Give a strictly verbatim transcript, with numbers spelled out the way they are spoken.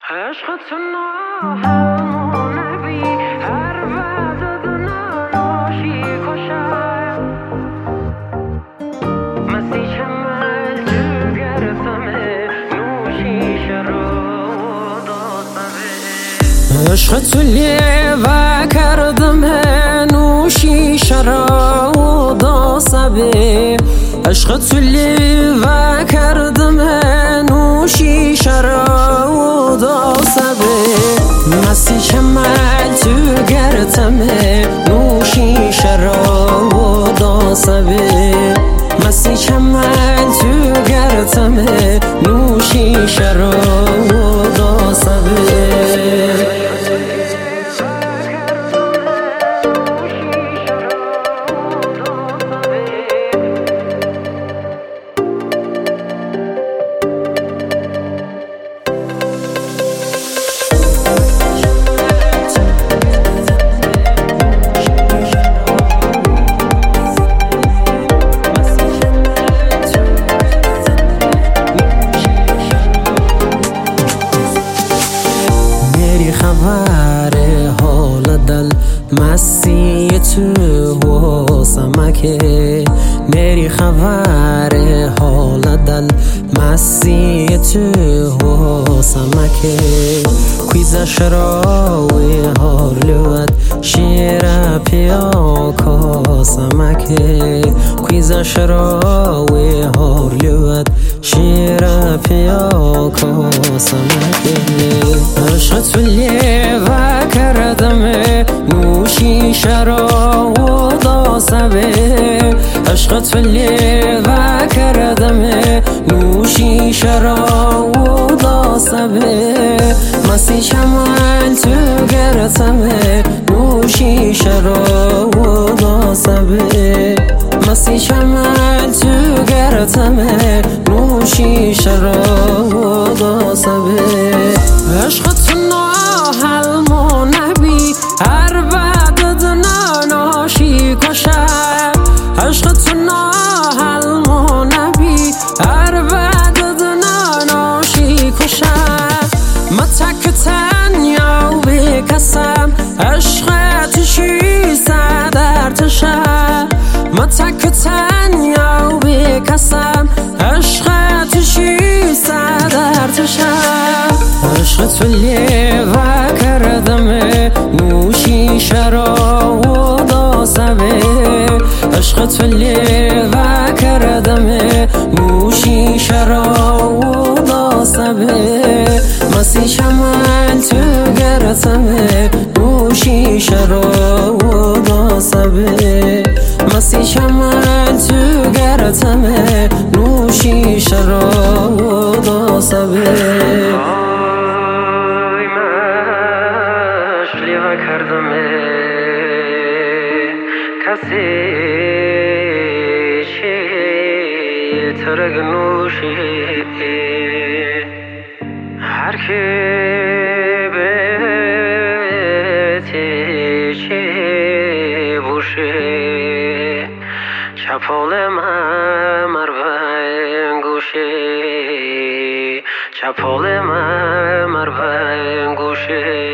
عشقتون نبی هر وعده ناشی کشم مسیح من تو گرفتمه نوشی شراب داستمه عشقتون لیوه کردمه نوشی شراب داستمه عشقتون لیوه کردمه نوشی شراب داستمه مسیح من تو گرفتمه نوشی شراب داستمه مسیح من تو گرفتمه نوشی شراب داستمه خبر حال دل مستی تو و سمکه میری خبر حال دل مستی تو و سمکه کویز شراوی هارلوت شیر پیا کا سمکه کویز شراوی هارلوت شیر پیا کا سمکه عشقتون لیوه کردمه نوشی شراب داستمه عشقتون لیوه کردمه نوشی شراب داستمه مسیح من تو گرفتمه نوشی شراب داستمه مسیح من تو گرفتمه نوشی شراب داستمه عشقتون ناحل ما نبی هر بعد ناشی کشم عشقتون ناحل ما نبی هر بعد ناشی کشم ما تک تنیا بکسم عشقت شیسته در تشم ما تک تنیا بکسم عشقت شیسته در تشم عشقتون لیوه کردمه نوشی شراب داستمه عشقتون لیوه کردمه نوشی شراب داستمه مسیح من تو گرفتمه نوشی شراب داستمه مسیح من تو گرفتمه نوشی شراب داستمه کردمه کسی چی ترگ نوشی هر کی بیتی چی بوشی چپال من مرون گوشی چپال من مرون گوشی